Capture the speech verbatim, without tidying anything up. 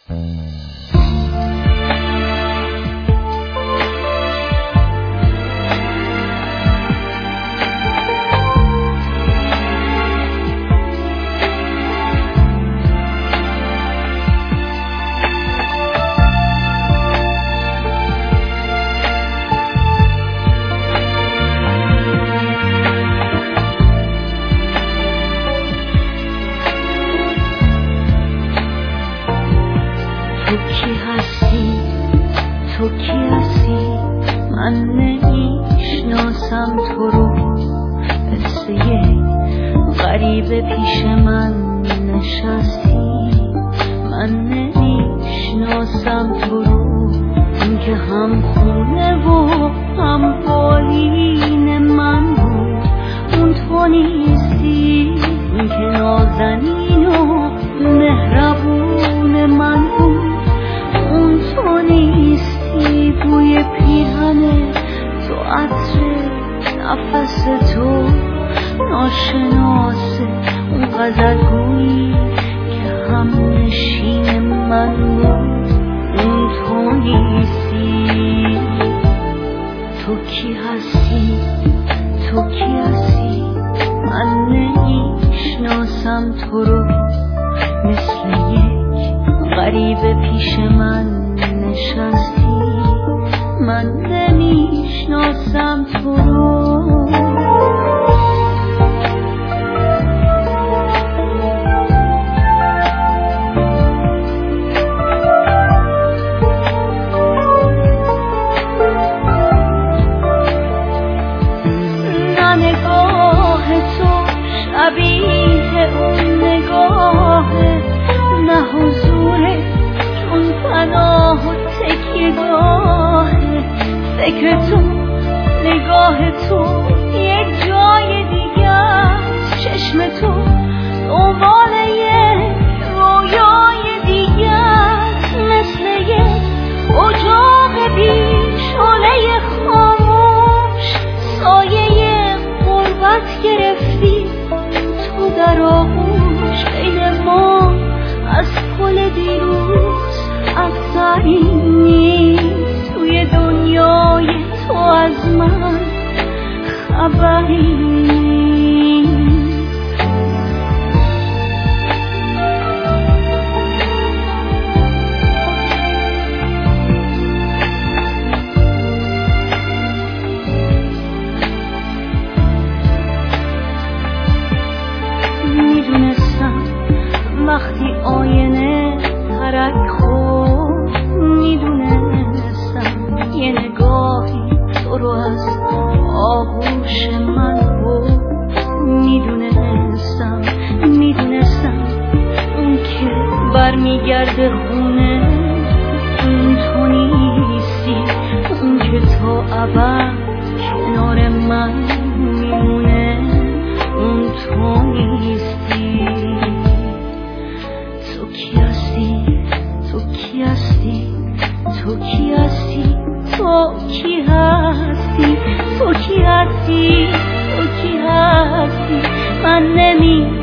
تو کی هستی؟ تو کی هستی؟ من نمیشناسم تو رو، مثل یک غریبه پیش من نشستی. من نمیشناسم تو رو، این که هم خونه و هم بالین من بود. اون تو نیستی، این که نازنین و مهربون من بود. اون تو نیستی، بوی پیرهن تو، عطر نفس تو ناشناسه. اون غزلگویی که هم نشین من بود. اون تو نیستی. تو کی هستی؟ تو کی هستی؟ من نمیشناسم تو رو، مثل یک غریبه پیش من نشستی. من نمیشناسم تو رو. نه نگاه تو شبیه اون نگاهه، نه حضور چون پناه و تکیه گاهه. فکر تو، نگاه تو یه جای دیگه است. چشم تو دنبال یه رویای دیگه است، مثل یه اجاق بی شعله خاموش. سایه غربت گرفتی تو در آغوش. بین ما از پل دیروز اثری نیست، توی دنیای تو از من خبری نیست. میدونستم وقتی آینه ترک خورد، میدونستم یه نگاهی تو رو از آغوش من بود. میدونستم میدونستم اون که برمیگرده خونه، اون تو نیستی. اون که تا ابد کنار من میمونه، اون تو نیستی. تو کی هستی؟ تو کی هستی؟ تو کی هستی؟ تو کی هستی؟ تو کی هستی؟ تو کی هستی؟ من نمی